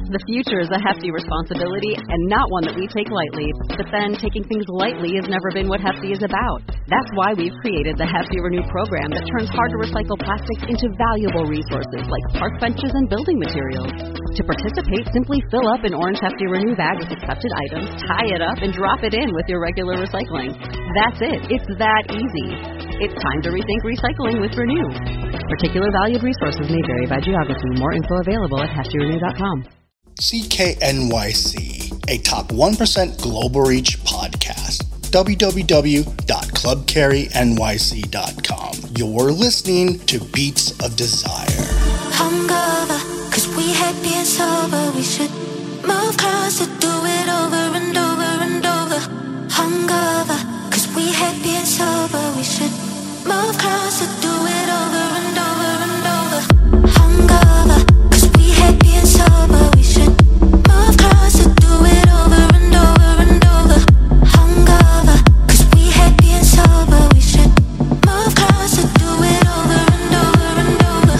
The future is a hefty responsibility and not one that we take lightly. But then, taking things lightly has never been what Hefty is about. That's why we've created the Hefty Renew program that turns hard-to-recycle plastics into valuable resources like park benches and building materials. To participate, simply fill up an orange Hefty Renew bag with accepted items, tie it up, and drop it in with your regular recycling. That's it. It's that easy. It's time to rethink recycling with Renew. Particular valued resources may vary by geography. More info available at heftyrenew.com. CKNYC, a top 1% global reach podcast. www.clubcarrynyc.com. You're listening to Beats of Desire. Hungover, 'cause we had been sober. We should move closer, do it over and over and over. Hungover, 'cause we had been sober. We should move closer, do it over and over and over. Hungover, 'cause we had been sober. We should move closer, do it over and over and over. Hungover, 'cause we had been sober. We should move closer, do it over and over and over.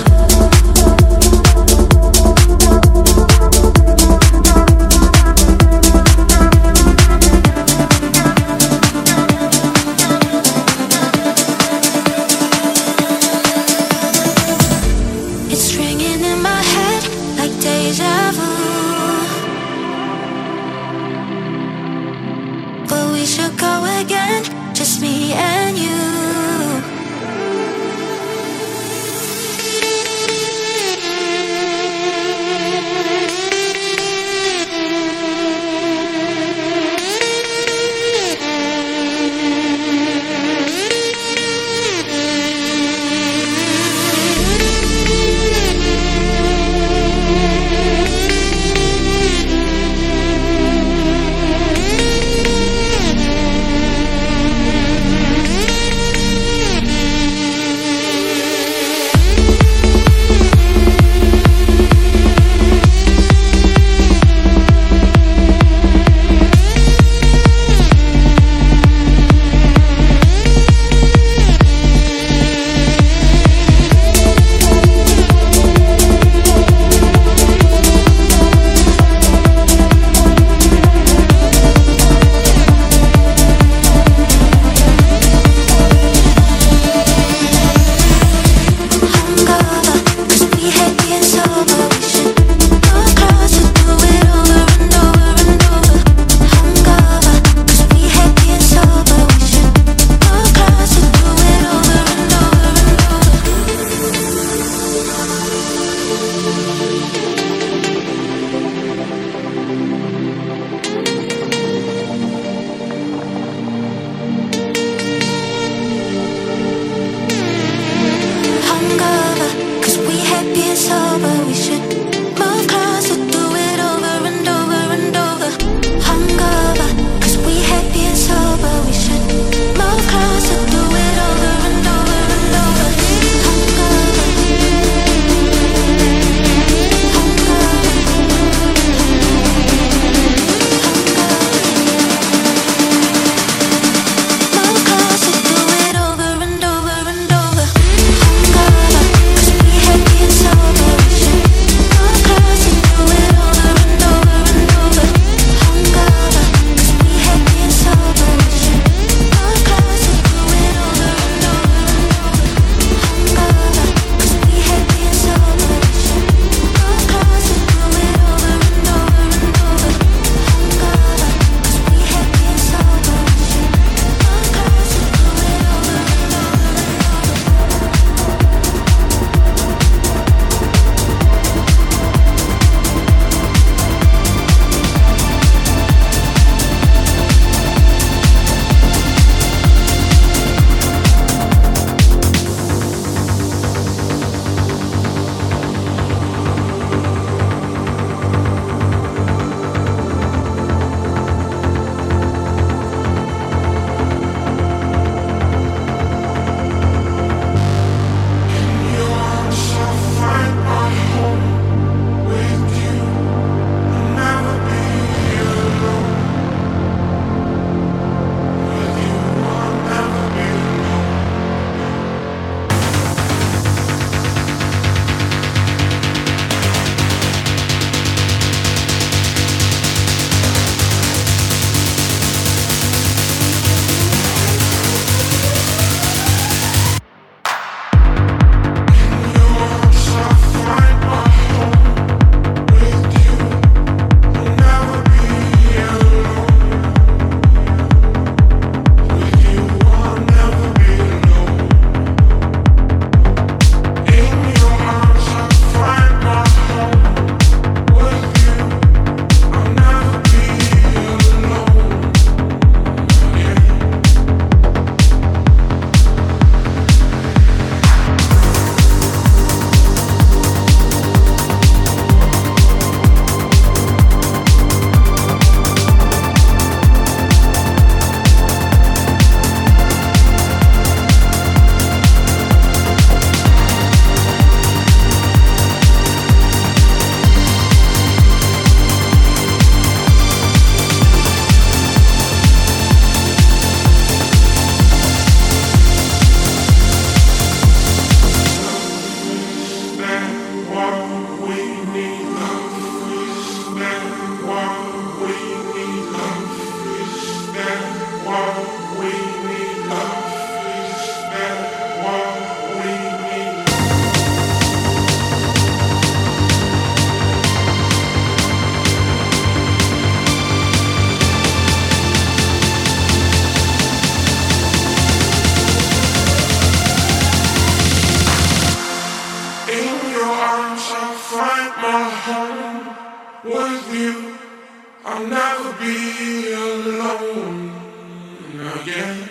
with you, I'll never be alone again.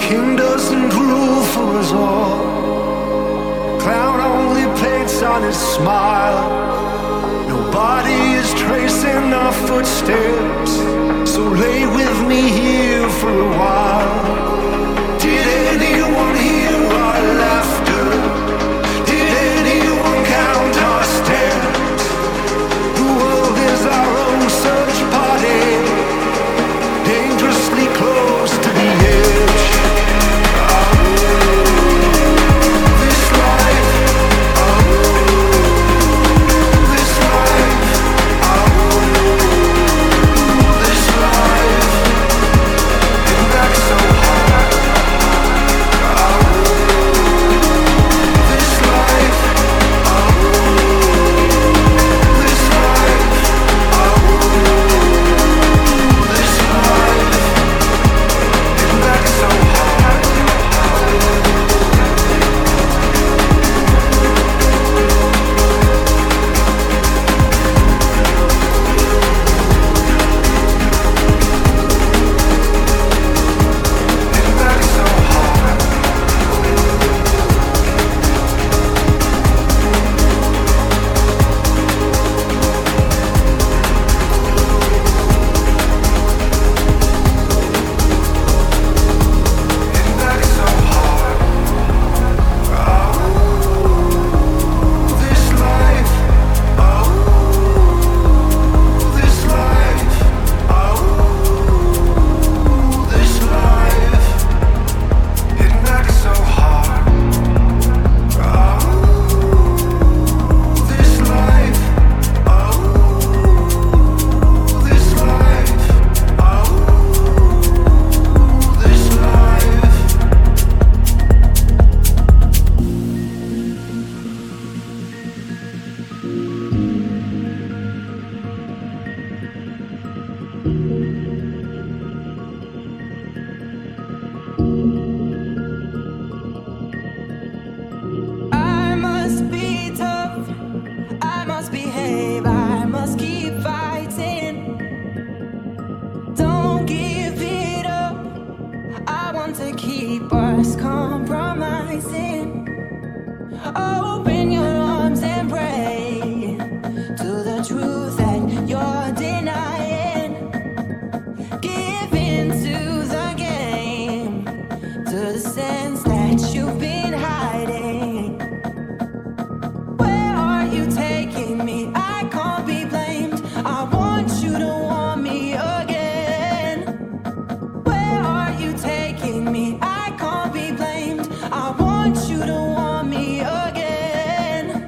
king doesn't rule for us all. Clown only paints on his smile. Nobody is tracing our footsteps, so lay with me here for a while. Did anyone hear our laughter? Did anyone count our steps? The world is our own search party, dangerously close to the edge. This life, this life, this life, and that's so hard. This life, this life, this life, and that's so hard. And that's so hard. And that's so hard. This life, this life, this life, and that's so hard. This life, this life, this life. I must be tough, I must behave, I must keep fighting. Don't give it up, I want to keep us compromising. Open your arms and pray to the truth that you're denying. Give in to the game, to the sense that you've been hiding. Where are you taking me? I can't be blamed. I want you to want me again. Where are you taking me? I can't be blamed. I want you to want me again.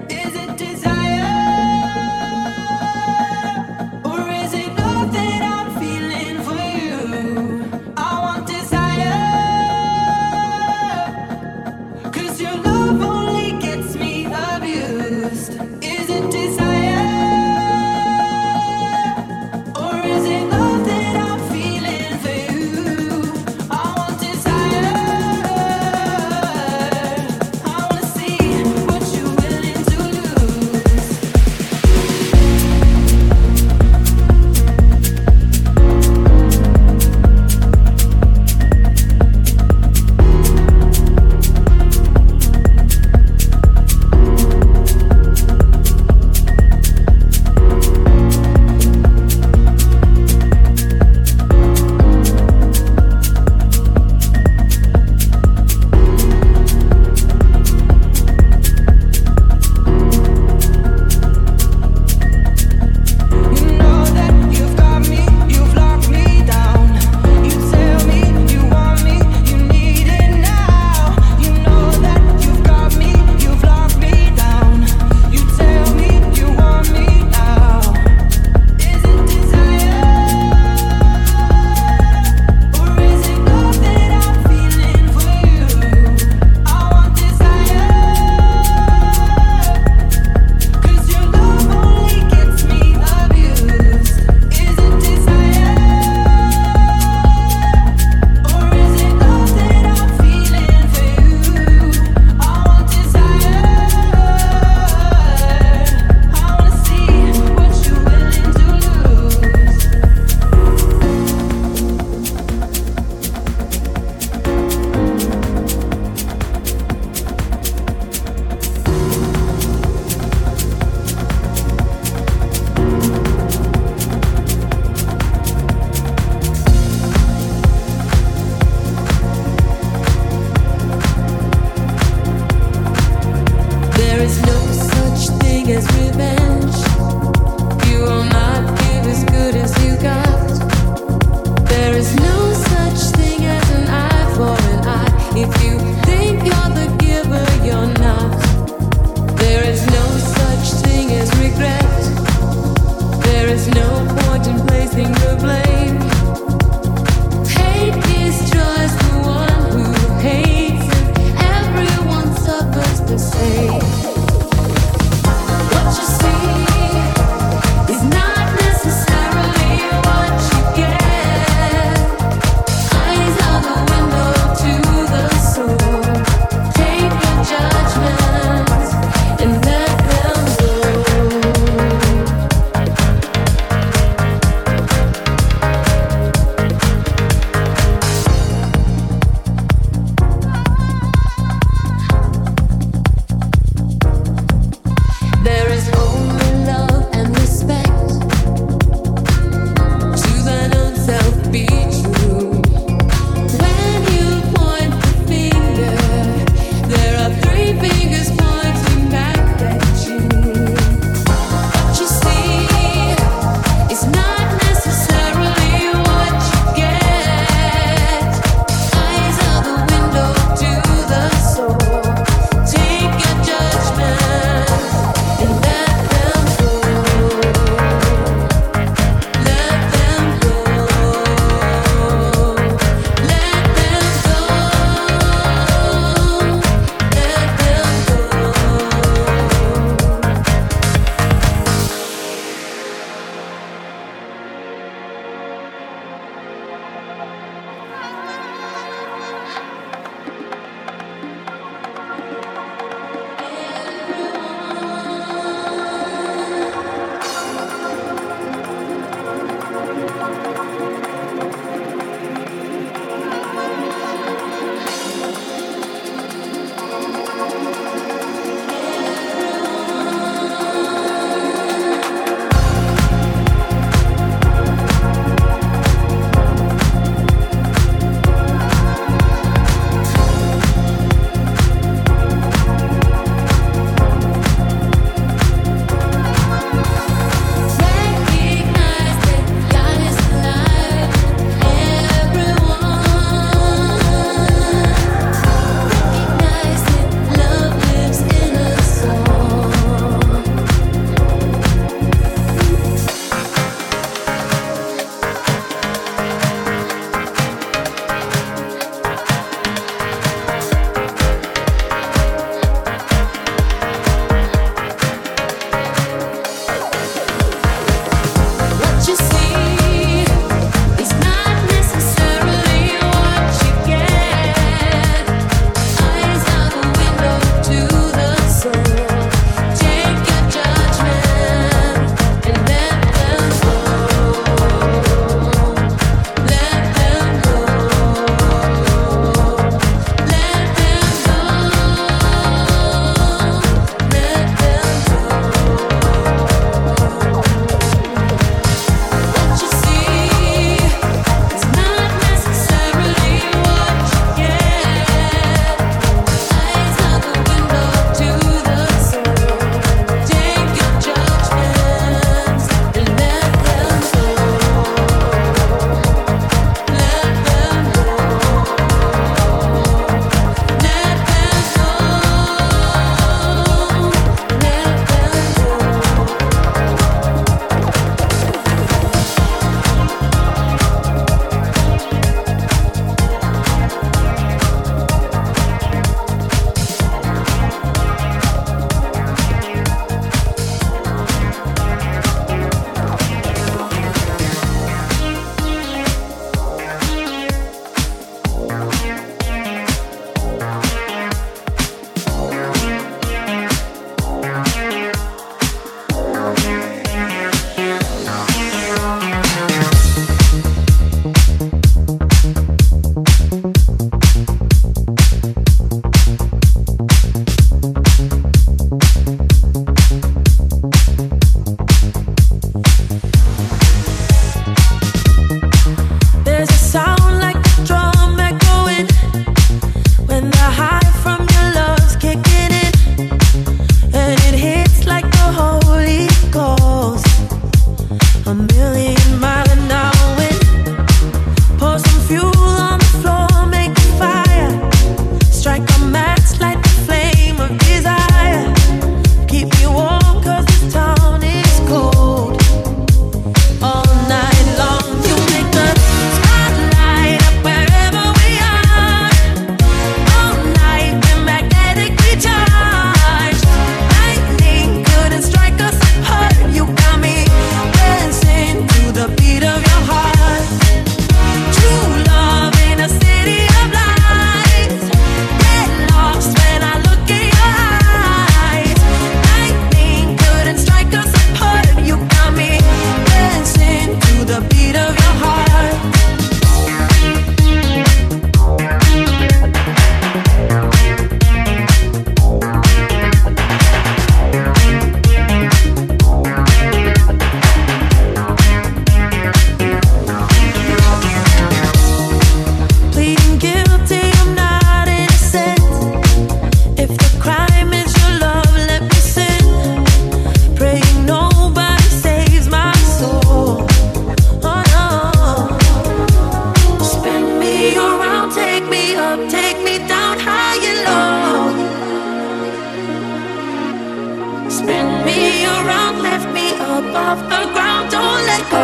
off the ground, don't let go.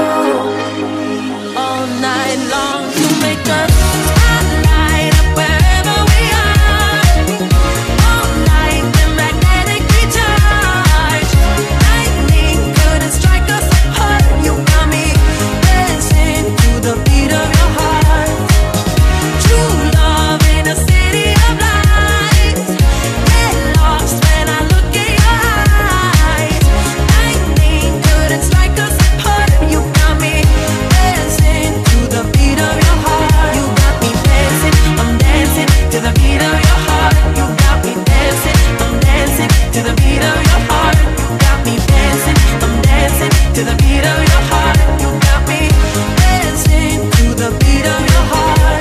All night long to make us spotlight up wherever we are. All night the magnetically charged. Lightning couldn't strike us apart. You got me dancing to the beat of your heart. True love in a city of lights. Get lost when I look in your eyes. Lightning couldn't strike us apart. You got me dancing to the beat of your heart. You got me dancing, I'm dancing to the beat of your heart. You got me dancing, I'm dancing to the beat of your heart. You got me dancing, I'm dancing to the beat of your heart. You got me dancing to the beat of your heart.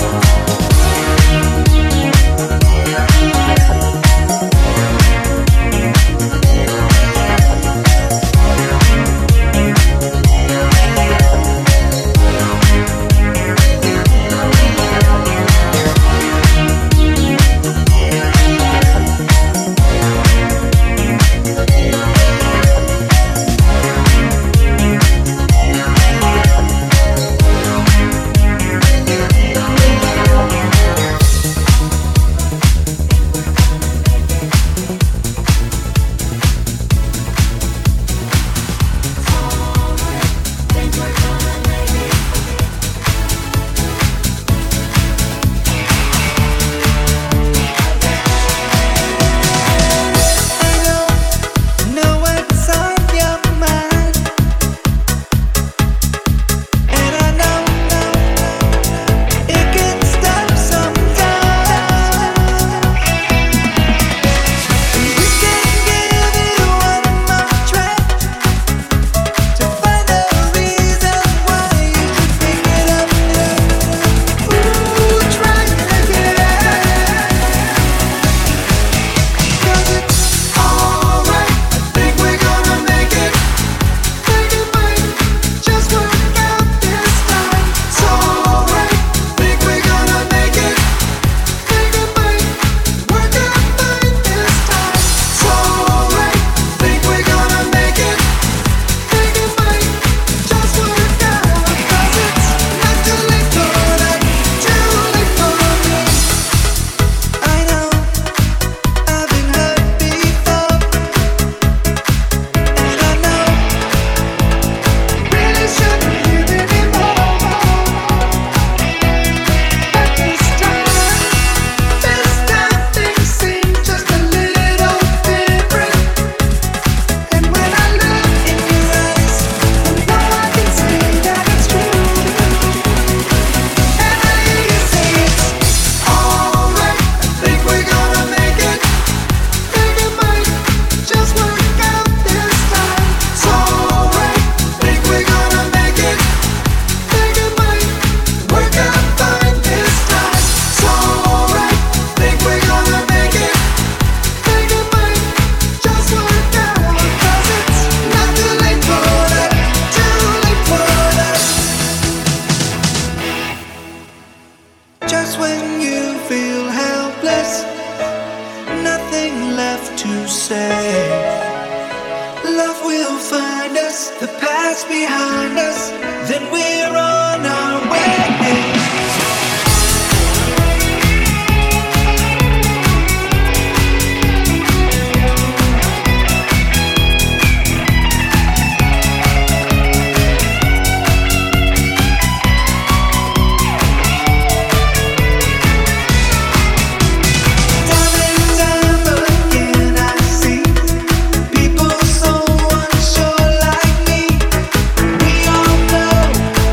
People so unsure like me. We all know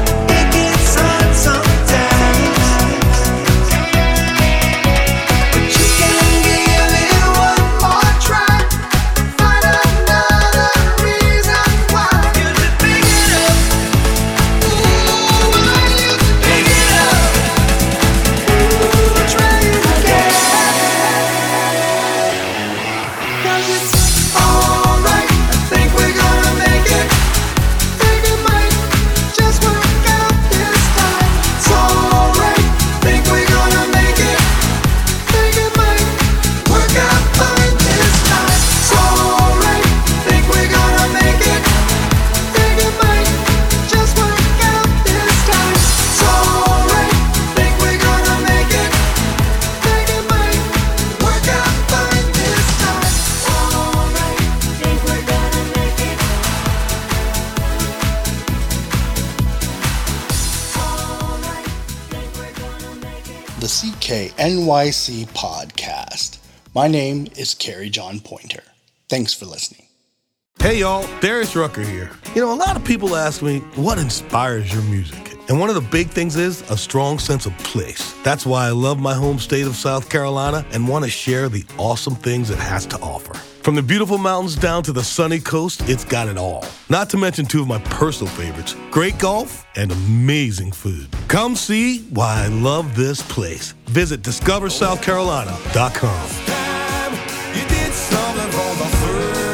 the CKNYC podcast. My name is Carrie John Pointer. Thanks for listening. Hey y'all, Darius Rucker here. You know, a lot of people ask me, what inspires your music? And one of the big things is a strong sense of place. That's why I love my home state of South Carolina and want to share the awesome things it has to offer. From the beautiful mountains down to the sunny coast, it's got it all. Not to mention two of my personal favorites, great golf and amazing food. Come see why I love this place. Visit discoversouthcarolina.com. You did something for the first